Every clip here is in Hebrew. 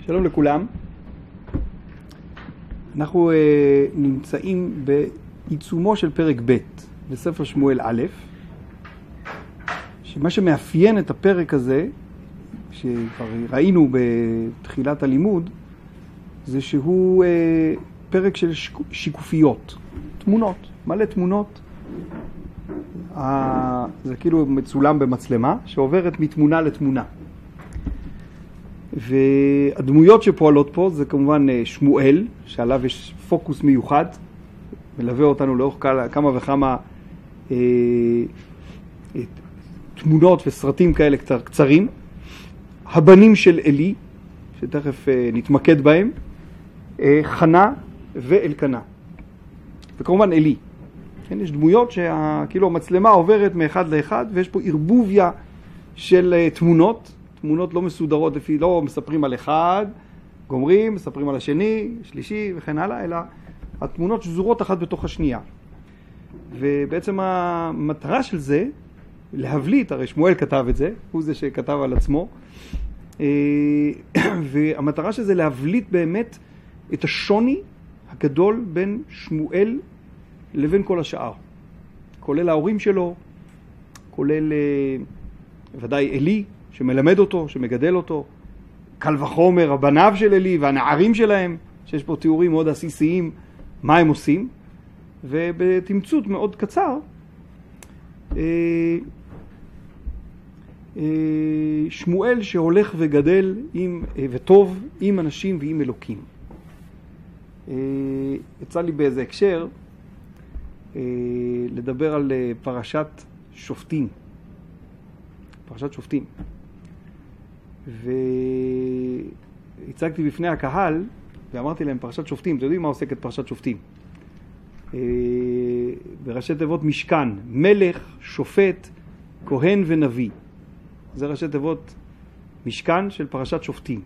שלום לכולם. אנחנו נמצאים בעיצומו של פרק ב' בספר שמואל א', שמה שמאפיין את הפרק הזה, שכבר ראינו בתחילת הלימוד, זה שהוא פרק של שיקופיות, תמונות, מלא תמונות. זה כאילו מצולם במצלמה שעוברת מתמונה לתמונה. והדמויות שפועלות פה זה כמובן שמואל, שעליו יש פוקוס מיוחד, מלווה אותנו לאורך כמה וכמה תמונות וסרטים כאלה קצרים. הבנים של אלי, שתכף נתמקד בהם, חנה ואלקנה. וכמובן אלי. כן, יש דמויות שכאילו המצלמה עוברת מאחד לאחד, ויש פה ערבוביה של תמונות. תמונות לא מסודרות, לפי לא מספרים על אחד, גומרים, מספרים על השני, שלישי וכן הלאה, אלא התמונות שזורות אחת בתוך השנייה. ובעצם המטרה של זה, להבליט, הרי שמואל כתב את זה, הוא זה שכתב על עצמו, והמטרה של זה להבליט באמת את השוני הגדול בין שמואל לבין כל השאר. כולל ההורים שלו, כולל ודאי אלי, שמלמד אותו, שמגדל אותו, קל וחומר, הבניו של אלי והנערים שלהם, שיש פה תיאורים מאוד עסיסיים, מה הם עושים, ובתמצות מאוד קצר, שמואל שהולך וגדל וטוב עם אנשים ועם אלוקים. יצא לי באיזה הקשר לדבר על פרשת שופטים. פרשת שופטים. והצגתי בפני הקהל ואמרתי להם פרשת שופטים. אתם יודעים מה עוסקת פרשת שופטים? בראשי תיבות משכן, מלך, שופט, כהן ונביא. זה ראשי תיבות משכן של פרשת שופטים.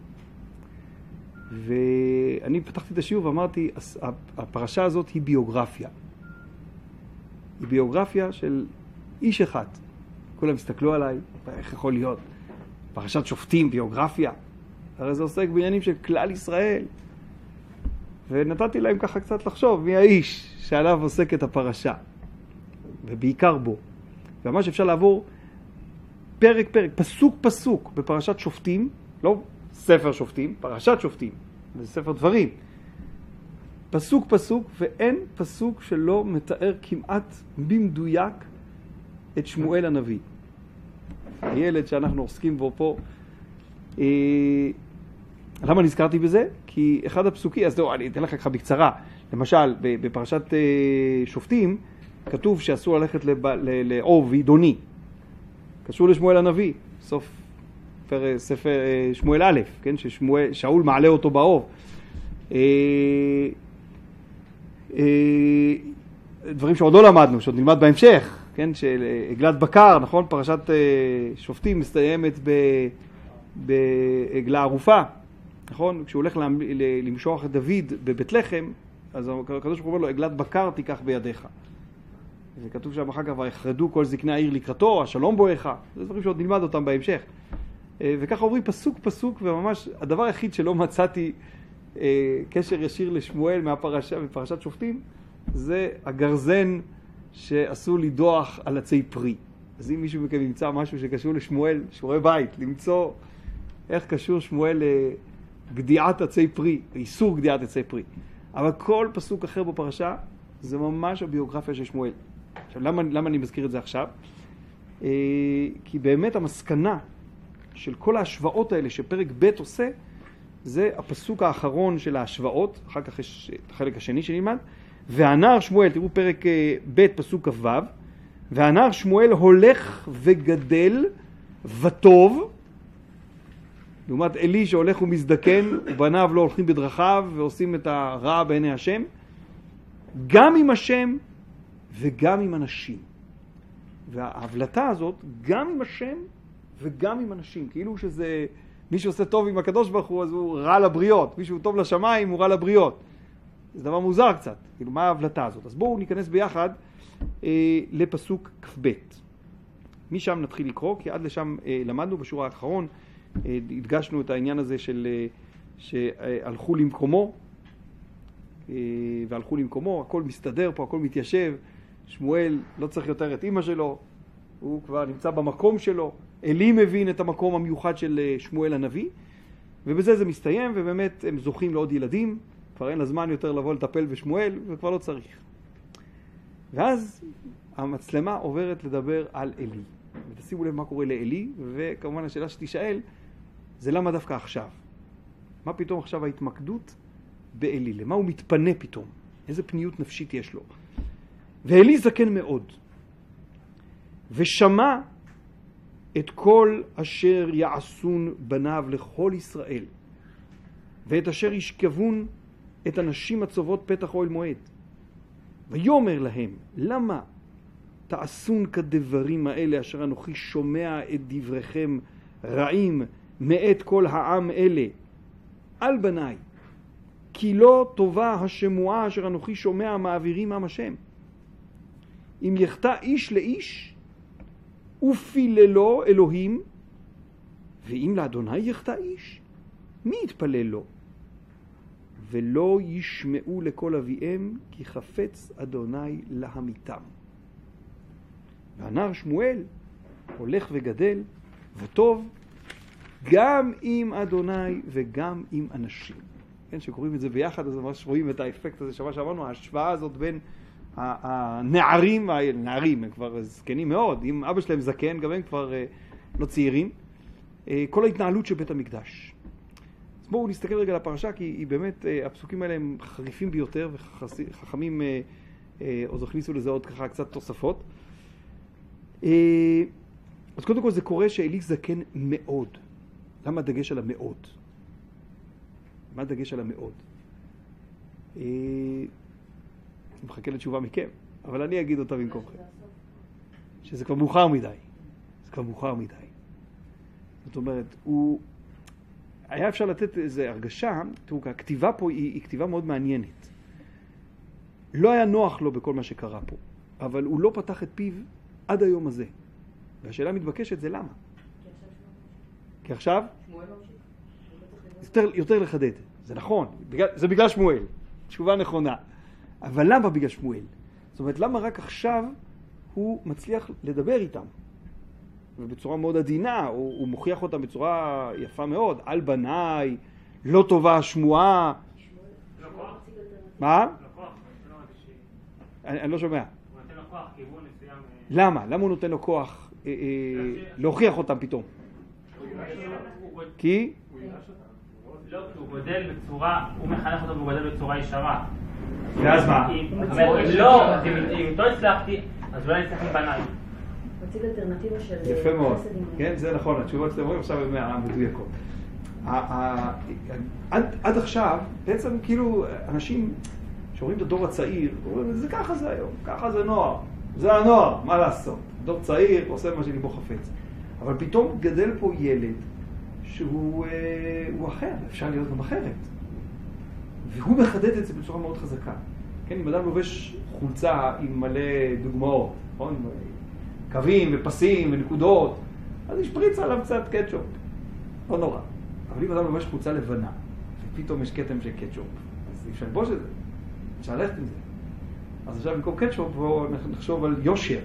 ואני פתחתי את השיעור ואמרתי, הפרשה הזאת היא ביוגרפיה. היא ביוגרפיה של איש אחד. כולם הסתכלו עליי, איך יכול להיות? פרשת שופטים, ביוגרפיה. הרי זה עוסק בעניינים של כלל ישראל. ונתתי להם ככה קצת לחשוב מי האיש שעליו עוסק את הפרשה. ובעיקר בו. וממש אפשר לעבור פרק פרק, פסוק פסוק בפרשת שופטים, לא ספר שופטים, פרשת שופטים, זה ספר דברים. פסוק פסוק, ואין פסוק שלא מתאר כמעט במדויק את שמואל הנביא. הילד שאנחנו עוסקים בו פה. למה נזכרתי בזה? כי אחד הפסוקים, אז אני אתן לך ככה בקצרה. למשל, בפרשת שופטים, כתוב שאסור ללכת לעוב ועידוני. קשור לשמואל הנביא, סוף ספר שמואל א', כן? ששאול מעלה אותו בעוב. דברים שעוד לא למדנו, שעוד נלמד בהמשך, כן? של עגלת בקר, נכון? פרשת שופטים מסתיימת בעגלה ערופה, נכון? כשהוא הולך למשוח את דוד בבית לחם, אז הקדוש ברוך הוא אומר לו, עגלת בקר תיקח בידיך. וכתוב שם אחר כך, ויחרדו כל זקני העיר לקראתו, השלום בואך. זה דברים שעוד נלמד אותם בהמשך. וככה עוברים פסוק פסוק, וממש הדבר היחיד שלא מצאתי קשר ישיר לשמואל מפרשת שופטים, זה הגרזן שעשו לידוח על עצי פרי. אז אם מישהו מכם ימצא משהו שקשור לשמואל, שיעורי בית, למצוא איך קשור שמואל לגדיעת עצי פרי, איסור גדיעת עצי פרי. אבל כל פסוק אחר בפרשה, זה ממש הביוגרפיה של שמואל. עכשיו, למה אני מזכיר את זה עכשיו? כי באמת המסקנה של כל ההשוואות האלה שפרק ב' עושה, זה הפסוק האחרון של ההשוואות, אחר כך יש את החלק השני שנלמד, והנער שמואל, תראו פרק ב' פסוק כ"ו, והנער שמואל הולך וגדל וטוב, לעומת אלי שהולך ומזדקן, ובניו לא הולכים בדרכיו ועושים את הרע בעיני השם, גם עם השם וגם עם אנשים. וההבלטה הזאת, גם עם השם וגם עם אנשים. כאילו שזה, מי שעושה טוב עם הקדוש ברוך הוא, אז הוא רע לבריות. מי שהוא טוב לשמיים, הוא רע לבריות. זה דבר מוזר קצת. כאילו, מה ההבלטה הזאת? אז בואו ניכנס ביחד לפסוק כ"ב. משם נתחיל לקרוא, כי עד לשם למדנו בשיעור האחרון, הדגשנו את העניין הזה של שהלכו למקומו, והלכו למקומו, הכל מסתדר פה, הכל מתיישב, שמואל לא צריך יותר את אמא שלו, הוא כבר נמצא במקום שלו, אלי מבין את המקום המיוחד של שמואל הנביא, ובזה זה מסתיים, ובאמת הם זוכים לעוד ילדים, כבר אין לה זמן יותר לבוא לטפל בשמואל, וכבר לא צריך. ואז המצלמה עוברת לדבר על אלי. ותשימו לב מה קורה לאלי, וכמובן השאלה שתשאל, זה למה דווקא עכשיו? מה פתאום עכשיו ההתמקדות באלי? למה הוא מתפנה פתאום? איזה פניות נפשית יש לו? ואלי זקן מאוד, ושמע את כל אשר יעשון בניו לכל ישראל, ואת אשר ישכבון את הנשים הצובות פתח אוהל מועד. ויאמר להם, למה תעשון כדברים האלה אשר אנוכי שומע את דבריכם רעים מאת כל העם אלה על בניי? כי לא טובה השמועה אשר אנוכי שומע מעבירים עם השם. אם יחטא איש לאיש ופיללו אלוהים, ואם לאדוני יחטא איש, מי יתפלל לו? ולא ישמעו לכל אביהם, כי חפץ אדוני להמיתם. והנער שמואל הולך וגדל וטוב גם עם אדוני וגם עם אנשים. כן, שקוראים את זה ביחד, אז ממש רואים את האפקט הזה שמה שאמרנו, ההשוואה הזאת בין הנערים, הם כבר זקנים מאוד, אם אבא שלהם זקן, גם הם כבר לא צעירים, כל ההתנהלות של בית המקדש. אז בואו נסתכל רגע על הפרשה, כי היא באמת, הפסוקים האלה הם חריפים ביותר, וחכמים עוד הכניסו לזה עוד ככה קצת תוספות. אז קודם כל זה קורה שאלי זקן מאוד. למה הדגש על המאוד? מה הדגש על המאוד? אני מחכה לתשובה מכם, אבל אני אגיד אותה במקומכם. שזה כבר מאוחר מדי. זה כבר מאוחר מדי. זאת אומרת, היה אפשר לתת איזו הרגשה, תראו, הכתיבה פה היא כתיבה מאוד מעניינת. לא היה נוח לו בכל מה שקרה פה, אבל הוא לא פתח את פיו עד היום הזה. והשאלה מתבקשת זה למה? כי עכשיו? יותר לחדד. זה נכון, זה בגלל שמואל. תשובה נכונה. אבל למה בגלל שמואל? זאת אומרת, למה רק עכשיו הוא מצליח לדבר איתם? ובצורה מאוד עדינה, הוא מוכיח אותם בצורה יפה מאוד. על בניי, לא טובה השמועה. מה? אני לא שומע. הוא נותן לו כוח, כיוון מסוים. למה? למה הוא נותן לו כוח להוכיח אותם פתאום? כי? לא, כי הוא גודל בצורה, הוא מחנך אותו והוא גודל בצורה ישרה. ואז מה? לא, אם לא הצלחתי, אז אולי נצטרך עם בניי. מציג אלטרנטיבה של... יפה מאוד. כן, זה נכון. התשובות שאתם רואים עכשיו הן המדויקות. עד עכשיו, בעצם כאילו אנשים שרואים את הדור הצעיר, אומרים, זה ככה זה היום, ככה זה נוער. זה הנוער, מה לעשות? דור צעיר עושה מה שליבו חפץ. אבל פתאום גדל פה ילד שהוא אחר, אפשר להיות גם אחרת. והוא מחדד את זה בצורה מאוד חזקה. כן, אם אדם לובש חולצה עם מלא דוגמאות, נכון? קווים ופסים ונקודות, אז ישפריץ עליו קצת קטשופ. לא נורא. אבל אם אדם לובש חולצה לבנה, ופתאום יש כתם של קטשופ, אז אפשר לבוש את זה. אפשר ללכת עם זה. אז עכשיו במקום קטשופ, בואו נחשוב על יושר.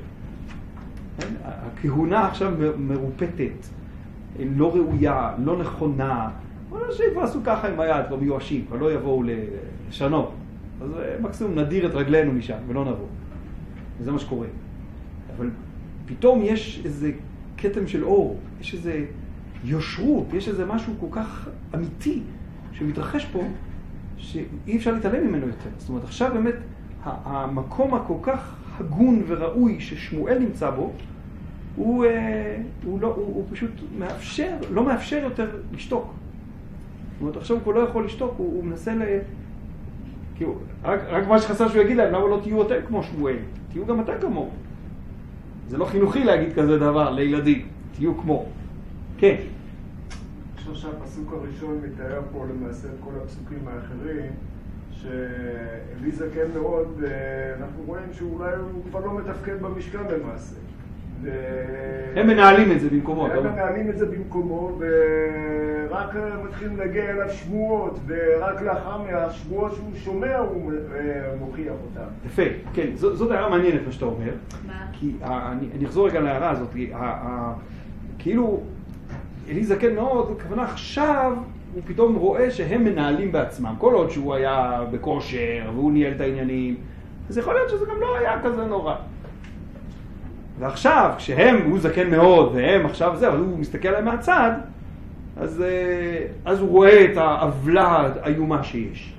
הכהונה עכשיו מרופטת, לא ראויה, לא נכונה. אנשים כבר עשו ככה עם היד, לא מיואשים, כבר לא יבואו לשנות. אז מקסימום נדיר את רגלינו משם ולא נבוא. וזה מה שקורה. אבל פתאום יש איזה כתם של אור, יש איזה יושרות, יש איזה משהו כל כך אמיתי שמתרחש פה, שאי אפשר להתעלם ממנו יותר. זאת אומרת, עכשיו באמת המקום הכל כך הגון וראוי ששמואל נמצא בו, הוא פשוט לא מאפשר יותר לשתוק. זאת אומרת, עכשיו הוא כבר לא יכול לשתוק, הוא מנסה כאילו, רק מה שחסר שהוא יגיד להם, למה לא תהיו אתם כמו שמואל? תהיו גם אתם כמו. זה לא חינוכי להגיד כזה דבר לילדים, תהיו כמו. כן. אני חושב שהפסוק הראשון מתאר פה למעשה את כל הפסוקים האחרים, שאלי זקן מאוד, אנחנו רואים שאולי הוא כבר לא מתפקד במשכן למעשה. הם מנהלים את זה במקומו. הם מנהלים את זה במקומו, ורק מתחילים להגיע אליו שמועות, ורק לאחר מהשמועות שהוא שומע הוא מוכיח אותם. יפה, כן, זאת הערה מעניינת מה שאתה אומר. מה? כי אני אחזור רגע להערה הזאת, כאילו אלי זקן מאוד, הכוונה עכשיו הוא פתאום רואה שהם מנהלים בעצמם, כל עוד שהוא היה בכושר והוא ניהל את העניינים, אז יכול להיות שזה גם לא היה כזה נורא. ועכשיו, הוא זקן מאוד, והם עכשיו זה, אבל הוא מסתכל עליהם מהצד, אז הוא רואה את העוולה האיומה שיש.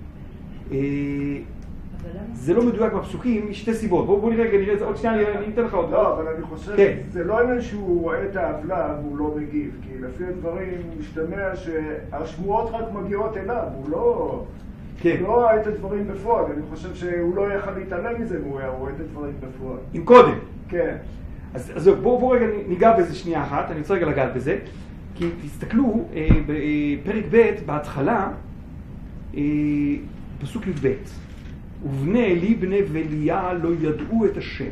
זה לא מדויק בפסוקים, משתי סיבות. בואו נראה את זה עוד שנייה, אני אתן לך עוד. לא, אבל אני חושב, זה לא עניין שהוא רואה את העוולה והוא לא מגיב, כי לפי הדברים משתמע שהשמועות רק מגיעות אליו, הוא לא רואה את הדברים בפועל. אני חושב שהוא לא יכל להתעלם מזה, והוא רואה את הדברים בפועל. עם קודם. כן. אז בואו רגע ניגע בזה שנייה אחת, אני רוצה רגע לגעת בזה, כי תסתכלו בפרק ב' בהתחלה, פסוק י"ב. ובני אלי בני וליה לא ידעו את השם.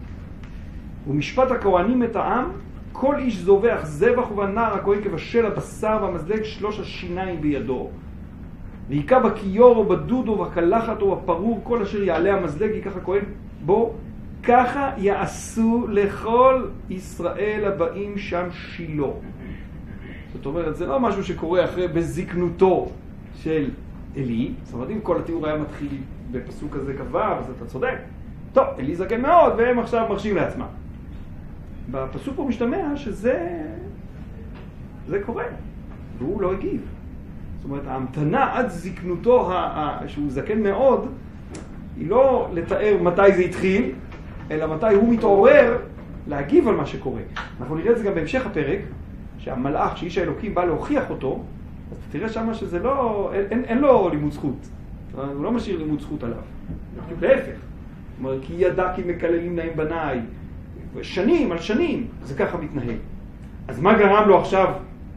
ומשפט הכהנים את העם, כל איש זובח זבח ובנער הכהן כבשל הבשר והמזלג 3 השיניים בידו. ויקע בכיור או בדוד או בקלחת או בפרור, כל אשר יעלה המזלג ייקח הכהן בו. ככה יעשו לכל ישראל הבאים שם שילה. זאת אומרת, זה לא משהו שקורה אחרי בזקנותו של אלי. זאת אומרת, אם כל התיאור היה מתחיל בפסוק הזה קבע, אז אתה צודק. טוב, אלי זקן מאוד, והם עכשיו מרשים לעצמם. בפסוק פה משתמע שזה קורה, והוא לא הגיב. זאת אומרת, ההמתנה עד זקנותו שהוא זקן מאוד, היא לא לתאר מתי זה התחיל, אלא מתי הוא מתעורר להגיב על מה שקורה. אנחנו נראה את זה גם בהמשך הפרק, שהמלאך, שאיש האלוקים בא להוכיח אותו, אז תראה שמה שזה לא, אין לו לימוד זכות. הוא לא משאיר לימוד זכות עליו. להפך. זאת אומרת, כי ידע כי מקללים נעים בניי. שנים על שנים, זה ככה מתנהל. אז מה גרם לו עכשיו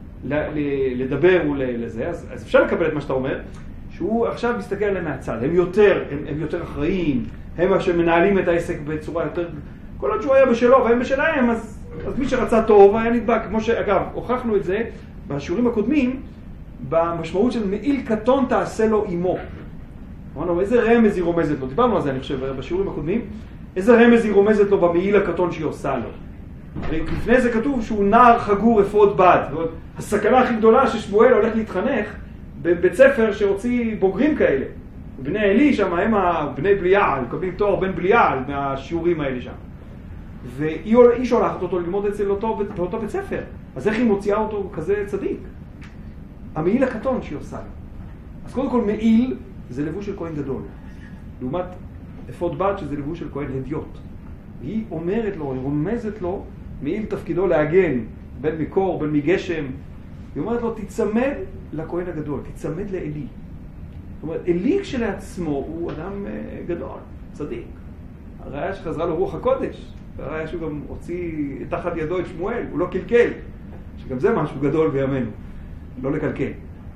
לדבר ולזה? אז אפשר לקבל את מה שאתה אומר, שהוא עכשיו מסתכל עליהם מהצד. הם יותר אחראיים, הם שמנהלים את העסק בצורה יותר... כל עוד שהוא היה בשלו והם בשלהם, אז מי שרצה טוב היה נדבק. כמו שאגב, הוכחנו את זה בשיעורים הקודמים, במשמעות של מעיל קטון תעשה לו אימו. אמרנו, איזה רמז היא רומזת לו? דיברנו על זה, אני חושב, בשיעורים הקודמים. איזה רמז היא רומזת לו במעיל הקטון שהיא עושה לו? לפני זה כתוב שהוא נער חגור אפוד בד. הסכנה הכי גדולה ששמואל הולך להתחנך בבית ספר שהוציא בוגרים כאלה. בני אלי שם הם בני בליעל, מקבלים תואר בן בליעל מהשיעורים האלה שם. והיא שולחת אותו ללמוד אצל אותו בית ספר. אז איך היא מוציאה אותו כזה צדיק? המעיל הקטון שהיא עושה לו. אז קודם כל מעיל זה לבוש של כהן גדול. לעומת אפוד בד שזה לבוש של כהן הדיוט. היא אומרת לו, היא רומזת לו, מעיל תפקידו להגן בין מקור, בין מגשם. היא אומרת לו, תצמד לכהן הגדול, תצמד לאלי. זאת אומרת, אלי כשלעצמו הוא אדם גדול, צדיק. הראיה שחזרה לו רוח הקודש, הראיה שהוא גם הוציא תחת ידו את שמואל, הוא לא קלקל, שגם זה משהו גדול בימינו, לא לקלקל.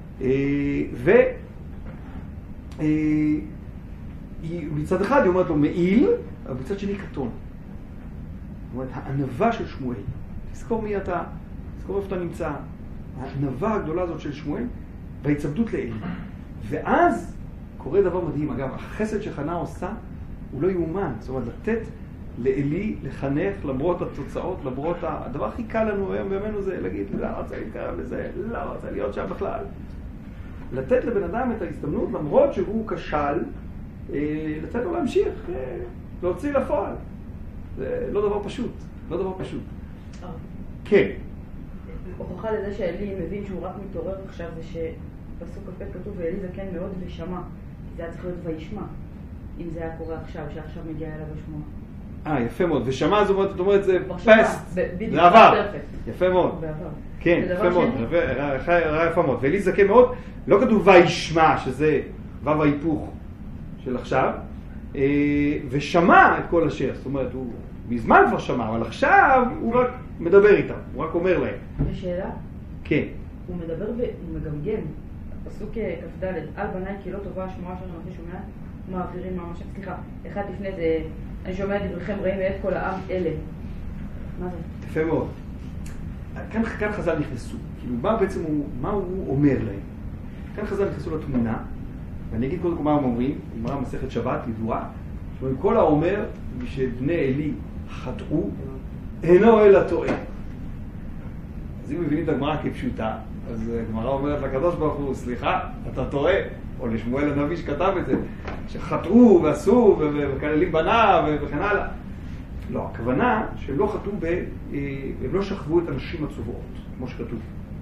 מצד אחד היא אומרת לו מעיל, אבל מצד שני קטון. זאת אומרת, הענווה של שמואל, תזכור מי אתה, תזכור איפה אתה נמצא, הענווה הגדולה הזאת של שמואל, בהצמדות לאלי. ואז קורה דבר מדהים, אגב, החסד שחנה עושה הוא לא יאומן, זאת אומרת, לתת לאלי לחנך למרות התוצאות, למרות הדבר הכי קל לנו היום בימינו זה להגיד, לא רוצה להתקרב לזה, לא רוצה להיות שם בכלל. לתת לבן אדם את ההזדמנות, למרות שהוא כשל, לתת לו להמשיך, להוציא לפועל. זה לא דבר פשוט, לא דבר פשוט. כן. הוכחה לזה שאלי מבין שהוא רק מתעורר עכשיו זה שפסוק כ"ב כתוב ואלי זקן מאוד ושמע. זה היה צריך להיות וישמע, אם זה היה קורה עכשיו, שעכשיו מגיע אליו השמוע. יפה מאוד. ושמע זאת אומרת זה פסט, זה עבר. יפה מאוד. כן, יפה מאוד. יפה מאוד. ואלי זקן מאוד, לא כתוב וישמע, שזה וו ההיפוך של עכשיו, ושמע את כל אשר. זאת אומרת, הוא מזמן כבר שמע, אבל עכשיו הוא רק מדבר איתם, הוא רק אומר להם. ושאלה? כן. הוא מדבר והוא מגמגם. פסוק כ"ד, על בניי כי לא טובה השמועה שלנו, אני שומע מעבירים ממש, סליחה, אחד לפני זה, אני שומע דבריכם רעים ואת כל העם אלה. מה זה? יפה מאוד. כאן חז"ל נכנסו, כאילו מה הוא אומר להם? כאן חז"ל נכנסו לתמונה, ואני אגיד קודם כל מה הם אומרים, גמרא מסכת שבת ידועה, שאומרים כל האומר שבני עלי חטאו, אינו אלא טועה. אז אם מבינים את הגמרא כפשוטה, אז הגמרא אומרת לקדוש ברוך הוא, סליחה, אתה טועה, או לשמואל הנביא שכתב את זה, שחטאו ועשו וכללים בניו וכן הלאה. לא, הכוונה שהם לא חטאו, הם לא שכבו את הנשים הצובעות, כמו שכתוב.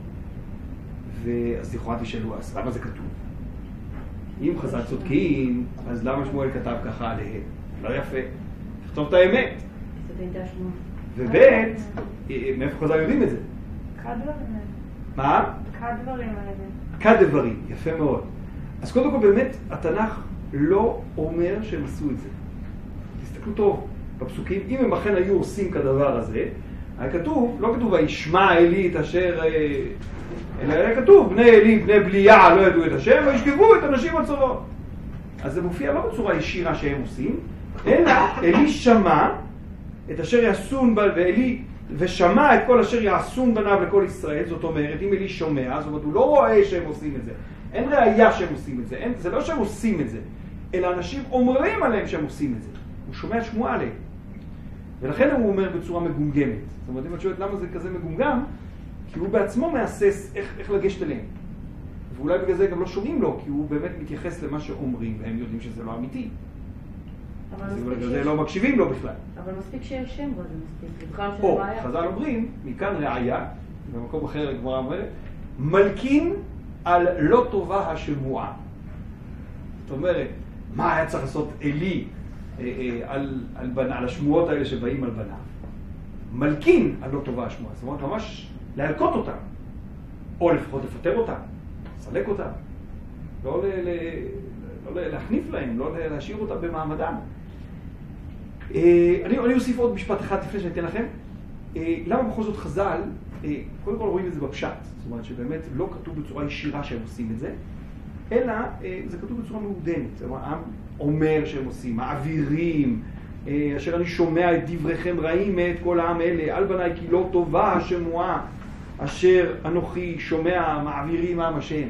ואז לכאורה תשאלו, אז למה זה כתוב? אם חז"ל צודקים, אז למה שמואל כתב ככה עליהם? לא יפה. תכתוב את האמת. וב' מאיפה חז"ל יודעים את זה? כדברים. מה? כדברים האלה. כדברים, יפה מאוד. אז קודם כל באמת התנ"ך לא אומר שהם עשו את זה. תסתכלו טוב בפסוקים, אם הם אכן היו עושים כדבר הזה, היה כתוב, לא כתוב וישמע עלי את אשר, אלא היה כתוב בני עלי, בני בליה לא ידעו את השם וישכבו את הנשים הצורות. אז זה מופיע לא בצורה ישירה שהם עושים, אלא עלי שמע את אשר יעשון ושמע את כל אשר יעשון בניו לכל ישראל. זאת אומרת, אם עלי שומע, זאת אומרת, הוא לא רואה שהם עושים את זה. אין ראייה שהם עושים את זה. זה לא שהם עושים את זה, אלא אנשים אומרים עליהם שהם עושים את זה. הוא שומע שמועה עליהם. ולכן הוא אומר בצורה מגומגמת. זאת אומרת, אם את שואלת למה זה כזה מגומגם, כי הוא בעצמו מאסס איך לגשת אליהם. ואולי בגלל זה גם לא שומעים לו, כי הוא באמת מתייחס למה שאומרים, והם יודעים שזה לא אמיתי. אז בגלל זה לא מקשיבים לו בכלל. אבל מספיק שיש שם בו, זה מספיק. בכלל של או, בעיה. חז"ל אומרים, מכאן ראיה, במקום אחר הגמרא אומרת, מלקין על לא טובה השמועה. זאת אומרת, מה היה צריך לעשות עלי על השמועות האלה שבאים על בניו? מלקין על לא טובה השמועה. זאת אומרת, ממש להלקות אותם. או לפחות לפטר אותם, לסלק אותם. לא להחניף להם, לא להשאיר אותם במעמדם. אני אוסיף עוד משפט אחד לפני שאני אתן לכם. למה בכל זאת חז"ל, קודם כל רואים את זה בפשט, זאת אומרת שבאמת לא כתוב בצורה ישירה שהם עושים את זה, אלא זה כתוב בצורה מעודנת. זאת אומרת, העם אומר שהם עושים, מעבירים, אשר אני שומע את דבריכם רעים מאת כל העם אלה, על בניי כי לא טובה השמועה, אשר אנוכי שומע מעבירים עם השם.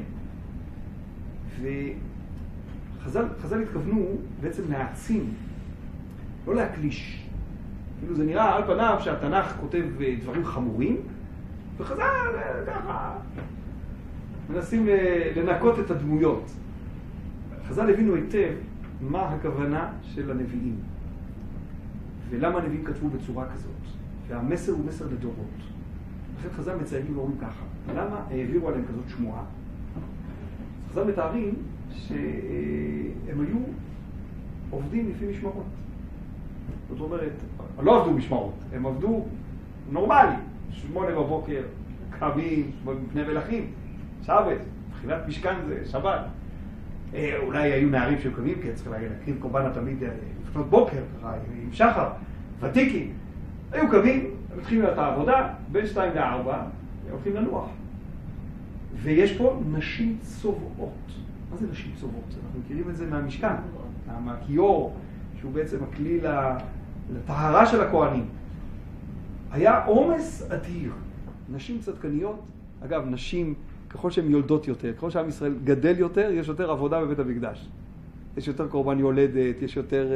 וחז"ל התכוונו בעצם להעצים, לא להקליש. כאילו זה נראה על פניו שהתנ"ך כותב דברים חמורים, וחז"ל ככה מנסים לנקות את הדמויות. חז"ל הבינו היטב מה הכוונה של הנביאים, ולמה הנביאים כתבו בצורה כזאת. והמסר הוא מסר לדורות. לכן חז"ל מציינים ואומרים ככה, למה העבירו עליהם כזאת שמועה? חז"ל מתארים שהם היו עובדים לפי משמרות. זאת אומרת, לא עבדו משמרות, הם עבדו נורמלי. 8 בבוקר, קמים, מפני מלכים, שבת, תחילת משכן זה שבת. אולי היו נערים שקמים, כי צריך להקריב קורבן תמיד לפנות בוקר, עם שחר, ותיקים. היו קמים, הם התחילו את העבודה, בין 2 ל-4, הם הולכים לנוח. ויש פה נשים צובעות. מה זה נשים צובעות? אנחנו מכירים את זה מהמשכן, מהכיור, שהוא בעצם הכלי לטהרה של הכהנים. היה עומס אדיר. נשים צדקניות, אגב, נשים, ככל שהן יולדות יותר, ככל שעם ישראל גדל יותר, יש יותר עבודה בבית המקדש. יש יותר קורבן יולדת, יש יותר...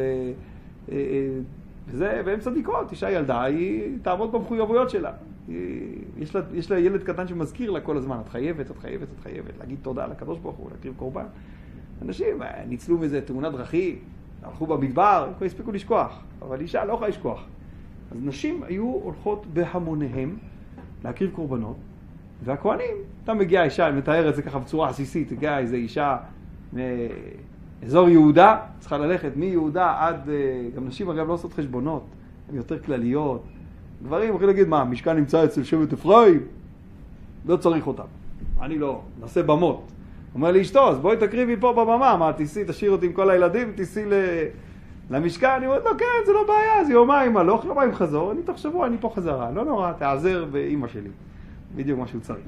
והן צדיקות, אישה ילדה, היא תעמוד במחויבויות שלה. יש לה ילד קטן שמזכיר לה כל הזמן, את חייבת, להגיד תודה לקדוש ברוך הוא, להקריב קורבן. אנשים ניצלו מזה תאונת דרכים, הלכו במדבר, הם כבר הספיקו לשכוח, אבל אישה לא יכולה לשכוח. אז נשים היו הולכות בהמוניהם להקריב קורבנות, והכהנים, אתה מגיעה אישה, אני מתאר את זה ככה בצורה עסיסית, הגיעה איזו אישה מאזור יהודה, צריכה ללכת מיהודה עד, גם נשים אגב לא עושות חשבונות, הן יותר כלליות. גברים יכולים להגיד, מה, המשכן נמצא אצל שבט אפרים? לא צריך אותם. אני לא, נעשה במות. אומר לי אשתו, אז בואי תקריבי פה בבמה, מה, תיסי, תשאיר אותי עם כל הילדים, תיסי למשכן. אני אומרת, לא, כן, זה לא בעיה, זה יומיים הלוך, יומיים חזור, אני תוך שבוע, אני פה חזרה. לא נורא, תעזר באמא שלי. בדיוק מה שהוא צריך.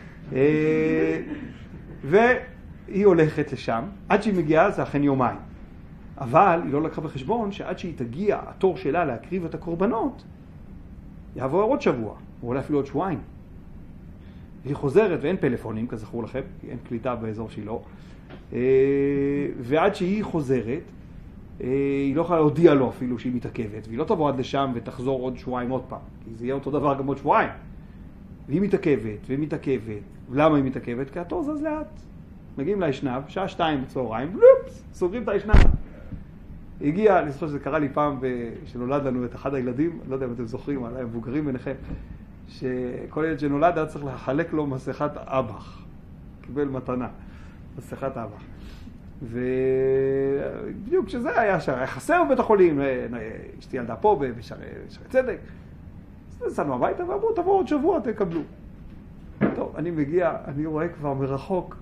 והיא הולכת לשם, עד שהיא מגיעה זה אכן יומיים. אבל היא לא לקחה בחשבון שעד שהיא תגיע, התור שלה להקריב את הקורבנות, יעבור עוד שבוע, או אולי אפילו עוד שבועיים. והיא חוזרת, ואין פלאפונים, כזכור לכם, כי אין קליטה באזור שילה. ועד שהיא חוזרת, היא לא יכולה להודיע לו אפילו שהיא מתעכבת, והיא לא תבוא עד לשם ותחזור עוד שבועיים עוד פעם, כי זה יהיה אותו דבר גם עוד שבועיים. והיא מתעכבת, ומתעכבת. למה היא מתעכבת? כי התור זז לאט. מגיעים לאשנב, שעה 2 בצהריים, בלופס, סוגרים את האשנב. הגיע, אני זוכר שזה קרה לי פעם שנולד לנו את אחד הילדים, לא יודע אם אתם זוכרים, על המבוגרים ביניכם, שכל ילד שנולד היה צריך לחלק לו מסכת אב"ח. קיבל מתנה, מסכת אב"ח. ובדיוק כשזה היה חסר בבית החולים, אשתי ילדה פה בשערי צדק, אז נסענו הביתה ואמרו, תבואו עוד שבוע, תקבלו. טוב, אני מגיע, אני רואה כבר מרחוק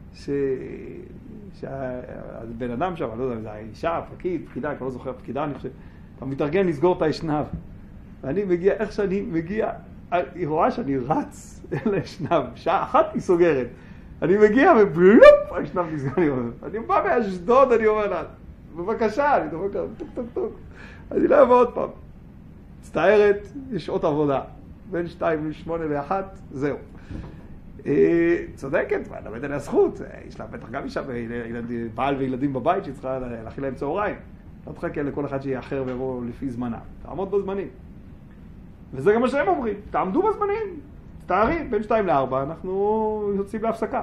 שהבן אדם שם, אני לא יודע אם זה האישה, פקידה, אני לא זוכר פקידה, אני חושב, אתה מתארגן לסגור את האשנב. ואני מגיע, איך שאני מגיע, היא רואה שאני רץ אל האשנב, שעה אחת היא סוגרת. אני מגיע ובלופ, האשנב נסגר, אני בא מאשדוד, אני אומר לה, בבקשה, אני דומה ככה, טוק טוק טוק. אני לא אבוא עוד פעם. מצטערת, יש שעות עבודה. בין 2:08 ל-1, זהו. צודקת, ואני עליה זכות. יש לה בטח גם אישה, בעל וילדים בבית שצריכה להכיל להם צהריים. לא תחכה לכל אחד שיהיה אחר ויבוא לפי זמנה. תעמוד בזמנים. וזה גם מה שהם אומרים, תעמדו בזמנים. תארי, בין 2 ל-4, אנחנו יוצאים להפסקה.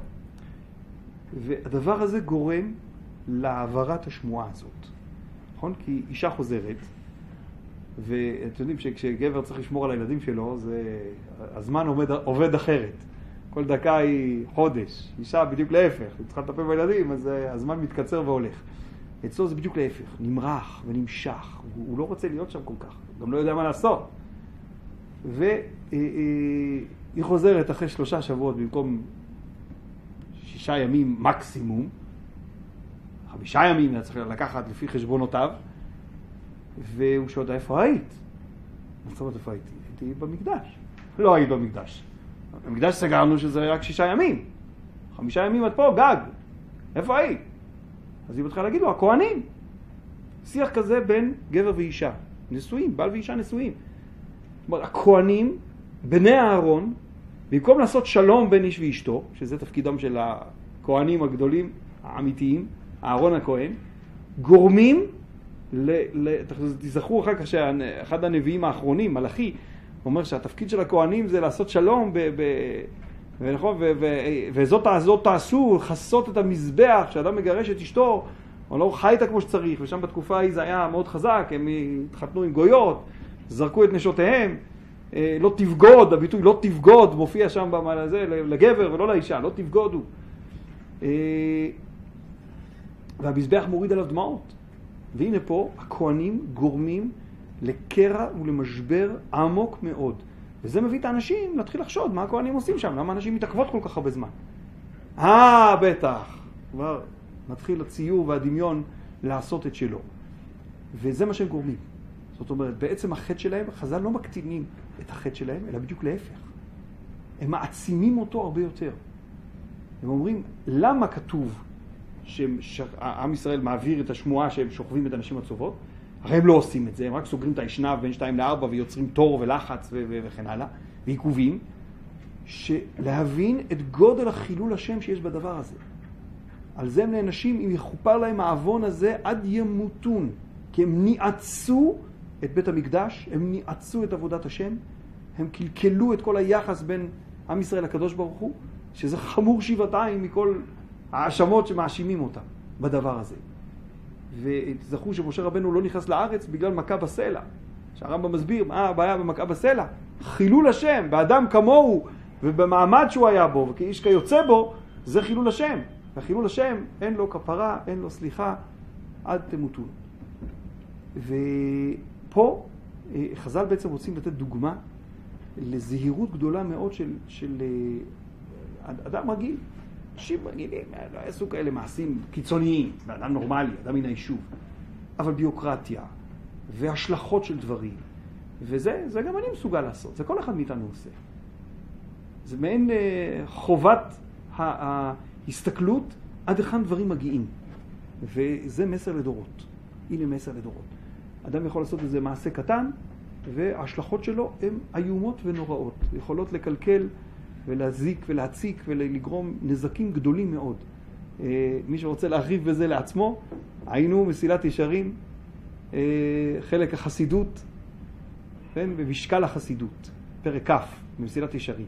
והדבר הזה גורם להעברת השמועה הזאת. נכון? כי אישה חוזרת, ואתם יודעים שכשגבר צריך לשמור על הילדים שלו, הזמן עובד אחרת. כל דקה היא חודש. אישה בדיוק להפך, היא צריכה לטפל בילדים, אז הזמן מתקצר והולך. אצלו זה בדיוק להפך, נמרח ונמשך. הוא לא רוצה להיות שם כל כך, גם לא יודע מה לעשות. והיא חוזרת אחרי 3 שבועות במקום 6 ימים מקסימום, 5 ימים צריך לקחת לפי חשבונותיו, והוא שואל, איפה היית? מה זאת אומרת איפה הייתי? הייתי במקדש. לא היית במקדש. במקדש סגרנו שזה רק 6 ימים. 5 ימים עד פה, גג. איפה היית? אז היא מתחילה להגיד לו, הכהנים. שיח כזה בין גבר ואישה. נשואים, בעל ואישה נשואים. זאת אומרת, הכהנים, בני הארון, במקום לעשות שלום בין איש ואשתו, שזה תפקידם של הכהנים הגדולים, האמיתיים, הארון הכהן, גורמים, תזכרו אחר כך שאחד הנביאים האחרונים, מלאכי, אומר שהתפקיד של הכהנים זה לעשות שלום, וזאת תעשו, חסות את המזבח, שאדם מגרש את אשתו, או לא חי איתה כמו שצריך, ושם בתקופה ההיא זה היה מאוד חזק, הם התחתנו עם גויות, זרקו את נשותיהם, לא תבגוד, הביטוי לא תבגוד מופיע שם במעלה לגבר ולא לאישה, לא תבגודו. והמזבח מוריד עליו דמעות. והנה פה הכהנים גורמים לקרע ולמשבר עמוק מאוד. וזה מביא את האנשים להתחיל לחשוד מה הכהנים עושים שם, למה אנשים מתעכבות כל כך הרבה זמן. בטח, כבר מתחיל הציור והדמיון לעשות את שלו. וזה מה שהם גורמים. זאת אומרת, בעצם החטא שלהם, חז"ל לא מקטינים את החטא שלהם, אלא בדיוק להפך. הם מעצימים אותו הרבה יותר. הם אומרים, למה כתוב שעם ישראל מעביר את השמועה שהם שוכבים את הנשים עצובות? הרי הם לא עושים את זה, הם רק סוגרים את האשנב בין 2 ל-4 ויוצרים תור ולחץ וכן הלאה, ועיכובים, שלהבין את גודל החילול השם שיש בדבר הזה. על זה הם נענשים אם יכופר להם העוון הזה עד ימותון, כי הם ניעצו את בית המקדש, הם ניעצו את עבודת השם, הם קלקלו את כל היחס בין עם ישראל לקדוש ברוך הוא, שזה חמור שבעתיים מכל האשמות שמאשימים אותם בדבר הזה. וזכו שמשה רבנו לא נכנס לארץ בגלל מכה בסלע. שהרמב"ם מסביר מה הבעיה במכה בסלע. חילול השם, באדם כמוהו ובמעמד שהוא היה בו וכאיש כיוצא בו, זה חילול השם. וחילול השם אין לו כפרה, אין לו סליחה, עד תמותון. ופה חז"ל בעצם רוצים לתת דוגמה לזהירות גדולה מאוד של אדם רגיל. אנשים רגילים, לא יעשו כאלה מעשים קיצוניים, אדם נורמלי, אדם מן היישוב. אבל ביוקרטיה והשלכות של דברים, וזה גם אני מסוגל לעשות, זה כל אחד מאיתנו עושה. זה מעין חובת ההסתכלות עד היכן דברים מגיעים. וזה מסר לדורות. הנה מסר לדורות. אדם יכול לעשות איזה מעשה קטן, וההשלכות שלו הן איומות ונוראות. יכולות לקלקל ולהזיק ולהציק ולגרום נזקים גדולים מאוד. מי שרוצה להרחיב בזה לעצמו, היינו מסילת ישרים, חלק החסידות, כן? במשקל החסידות, פרק כ' במסילת ישרים.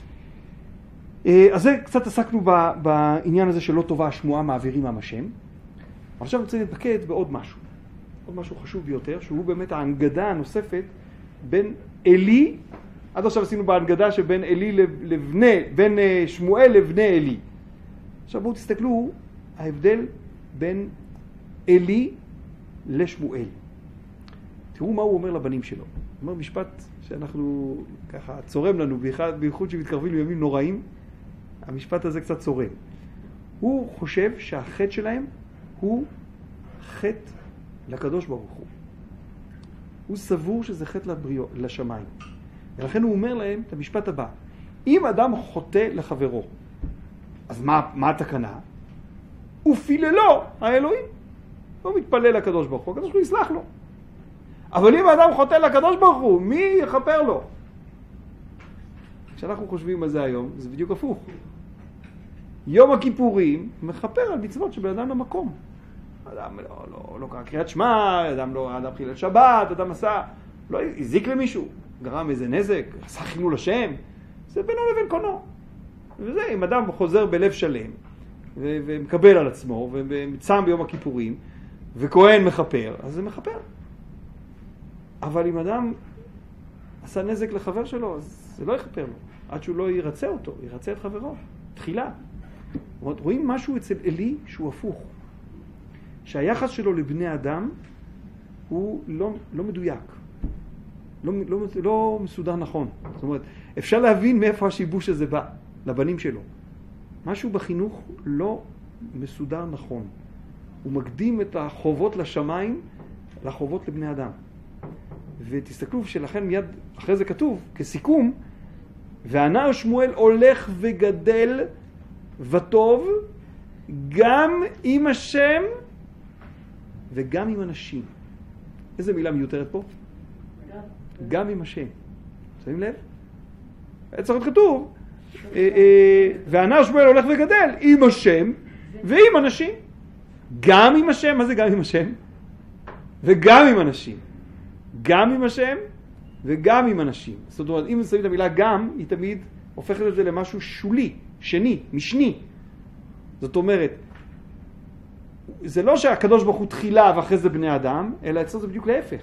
אז זה קצת עסקנו בעניין הזה שלא טובה השמועה מעבירים עם השם. עכשיו אני רוצה להתמקד בעוד משהו. עוד משהו חשוב ביותר, שהוא באמת ההנגדה הנוספת בין אלי, עד עכשיו עשינו בהנגדה שבין אלי בין שמואל לבני אלי. עכשיו בואו תסתכלו, ההבדל בין אלי לשמואל. תראו מה הוא אומר לבנים שלו. הוא אומר משפט שאנחנו ככה צורם לנו, בייחוד שמתקרבים לימים נוראים, המשפט הזה קצת צורם. הוא חושב שהחטא שלהם הוא חטא לקדוש ברוך הוא. הוא סבור שזה חטא לשמיים. ולכן הוא אומר להם את המשפט הבא. אם אדם חוטא לחברו, אז מה התקנה? ופיללו האלוהים. הוא מתפלל לקדוש ברוך הוא, הקדוש ברוך הוא יסלח לו. אבל אם האדם חוטא לקדוש ברוך הוא, מי יכפר לו? כשאנחנו חושבים על זה היום, זה בדיוק הפוך. יום הכיפורים מכפר על מצוות של בן אדם למקום. אדם לא קרא קריאת שמע, אדם חילל שבת, אדם לא הזיק למישהו, גרם איזה נזק, עשה חילול השם, זה בינו לבין קונו. וזה, אם אדם חוזר בלב שלם, ומקבל על עצמו, ומצם ביום הכיפורים, וכהן מכפר, אז זה מכפר. אבל אם אדם עשה נזק לחבר שלו, אז זה לא יכפר לו, עד שהוא לא ירצה אותו, ירצה את חברו, תחילה. רואים משהו אצל אלי שהוא הפוך. שהיחס שלו לבני אדם הוא לא מדויק. לא מסודר נכון. זאת אומרת, אפשר להבין מאיפה השיבוש הזה בא, לבנים שלו. משהו בחינוך לא מסודר נכון. הוא מקדים את החובות לשמיים לחובות לבני אדם. ותסתכלו שלכן מיד אחרי זה כתוב, כסיכום, והנער שמואל הולך וגדל וטוב גם עם השם וגם עם אנשים. איזה מילה מיותרת פה? גם עם השם. שמים לב? צריך להיות כתוב. והנער שמואל הולך וגדל עם השם ועם אנשים. גם עם השם, מה זה גם עם השם? וגם עם אנשים. גם עם השם וגם עם אנשים. זאת אומרת, אם שמים את המילה גם, היא תמיד הופכת את זה למשהו שולי, שני, משני. זאת אומרת, זה לא שהקדוש ברוך הוא תחילה ואחרי זה בני אדם, אלא אצלו זה בדיוק להפך.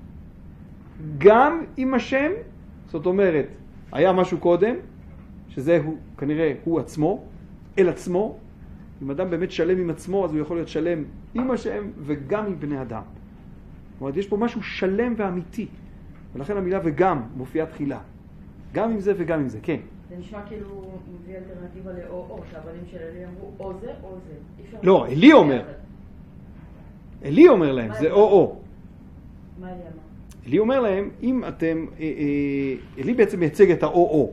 גם עם השם, זאת אומרת, היה משהו קודם, שזה כנראה הוא עצמו, אל עצמו. אם אדם באמת שלם עם עצמו, אז הוא יכול להיות שלם עם השם וגם עם בני אדם. זאת אומרת, יש פה משהו שלם ואמיתי. ולכן המילה וגם מופיעה תחילה. גם עם זה וגם עם זה, כן. זה נשמע כאילו מביא אלטרנטיבה לאו-או, שהבנים של אלי אמרו או זה או זה. לא, אלי אומר. אלי אומר להם, זה או-או. מה אלי אמר? אלי אומר להם, אם אתם, אלי בעצם מייצג את האו-או.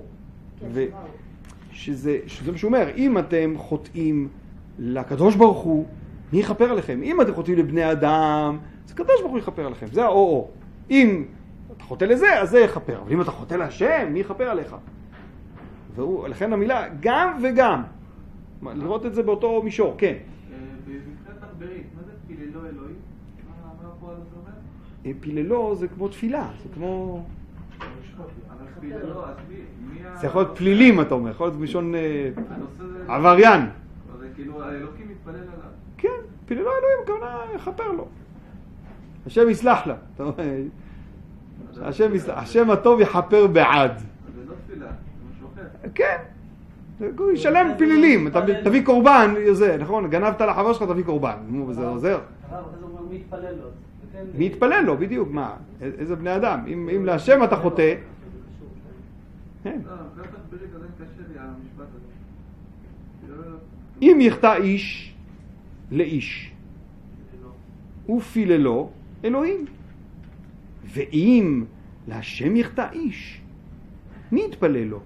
שזה מה שהוא אומר, אם אתם חוטאים לקדוש ברוך הוא, מי יכפר עליכם? אם אתם חוטאים לבני אדם, אז הקדוש ברוך הוא יכפר עליכם, זה האו-או. אם אתה חוטא לזה, אז זה יכפר. אבל אם אתה חוטא להשם, מי יכפר עליך? ולכן המילה גם וגם. לראות את זה באותו מישור, כן. במקרה תחברית, מה זה פיללו אלוהים? מה הפועל הזה אומר? פיללו זה כמו תפילה, זה כמו... אבל פיללו, אז מי... זה יכול להיות פלילים, אתה אומר, יכול להיות מישון עבריין. זה כאילו האלוקים מתפלל עליו. כן, פיללו אלוהים, כמובן יכפר לו. השם יסלח לה. השם הטוב יחפר בעד. זה לא תפילה, זה משהו אחר. כן. הוא ישלם פילילים, תביא קורבן, זה, נכון? גנבת לחבר שלך, תביא קורבן. זה עוזר. מי יתפלל לו? מי יתפלל לו, בדיוק, מה? איזה בני אדם? אם להשם אתה חוטא... כן. אם יחטא איש לאיש ופיללו אלוהים, ואם להשם יחטא איש, מי יתפלל לו?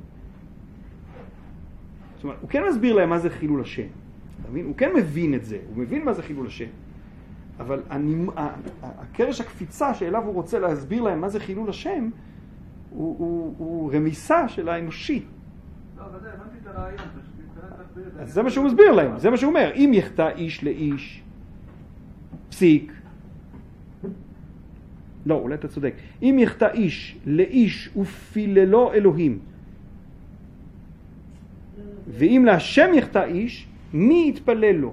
זאת אומרת, הוא כן מסביר להם מה זה חילול השם. אתה מבין? הוא כן מבין את זה, הוא מבין מה זה חילול השם. אבל הקרש הקפיצה שאליו הוא רוצה להסביר להם מה זה חילול השם, הוא רמיסה של האנושי. לא, אבל זה, הבנתי את הרעיון, פשוט מבחינת להסביר. אז זה מה שהוא מסביר להם, זה מה שהוא אומר. אם יחטא איש לאיש, פסיק. לא, אולי אתה צודק. אם יחטא איש לאיש ופיללו אלוהים, ואם להשם יחטא איש, מי יתפלל לו?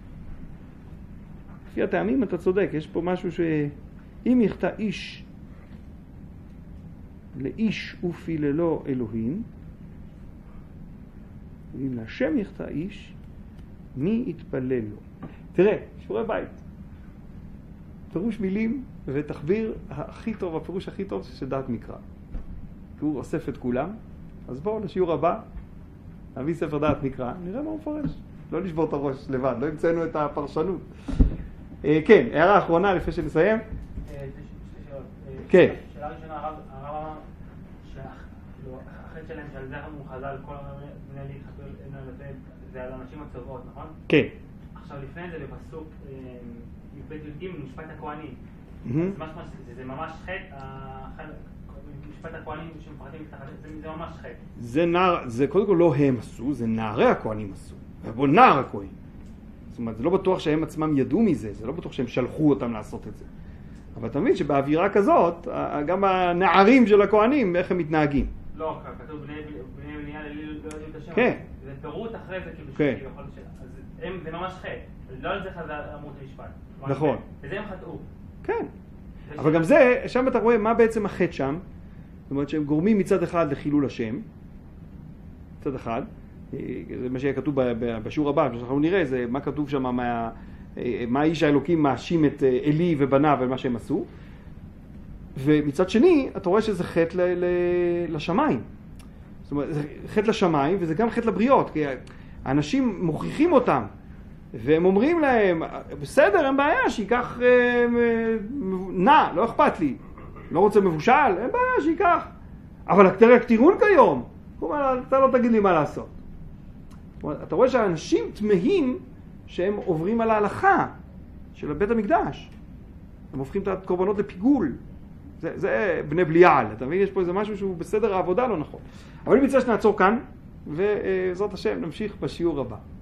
לפי הטעמים אתה צודק, יש פה משהו שאם יחטא איש לאיש ופיללו אלוהים, ואם להשם יחטא איש, מי יתפלל לו? תראה, שיעורי בית. פירוש מילים ותחביר הכי טוב, הפירוש הכי טוב זה שדעת מקרא. הוא אוסף את כולם, אז בואו לשיעור הבא, נביא ספר דעת מקרא, נראה מה הוא מפרש. לא לשבור את הראש לבד, לא המצאנו את הפרשנות. כן, הערה אחרונה לפני שנסיים. שתי שאלות. כן. שאלה ראשונה, הרב אמר שהחטא שלהם שעל זה הוא חז"ל כל בני להתחתן זה על הנשים הצובעות, נכון? כן. עכשיו לפני זה בפסוק י"ב י"ג משפט הכהנים. זה ממש חטא, משפט הכהנים שמפרטים מתחת, זה ממש חטא. זה קודם כל לא הם עשו, זה נערי הכהנים עשו. ובו נער הכהן. זאת אומרת, זה לא בטוח שהם עצמם ידעו מזה, זה לא בטוח שהם שלחו אותם לעשות את זה. אבל אתה מבין שבאווירה כזאת, גם הנערים של הכהנים, איך הם מתנהגים. לא, כתוב בני בנייה לא יודעים את השם. כן. זה פירוט אחרי זה, כאילו כן. אז זה ממש חטא. לא על זה חז"ל אמרו את המשפט. נכון. וזה הם חטאו. כן. אבל גם זה, שם אתה רואה מה בעצם החטא שם. זאת אומרת שהם גורמים מצד אחד לחילול השם. מצד אחד. זה מה שהיה כתוב בשיעור הבא, שאנחנו נראה, זה מה כתוב שם, מה איש האלוקים מאשים את אלי ובניו ומה שהם עשו. ומצד שני, אתה רואה שזה חטא לשמיים. זאת אומרת, זה חטא לשמיים וזה גם חטא לבריות, כי האנשים מוכיחים אותם, והם אומרים להם, בסדר, אין בעיה, שיקח נע, לא אכפת לי, לא רוצה מבושל, אין בעיה, שיקח. אבל תראה, כתירון כיום, אתה לא תגיד לי מה לעשות. אתה רואה שהאנשים תמהים שהם עוברים על ההלכה של בית המקדש. הם הופכים את הקורבנות לפיגול. זה בני בליעל. אתה מבין? יש פה איזה משהו שהוא בסדר העבודה לא נכון. אבל אני מציע שנעצור כאן, ובעזרת השם נמשיך בשיעור הבא.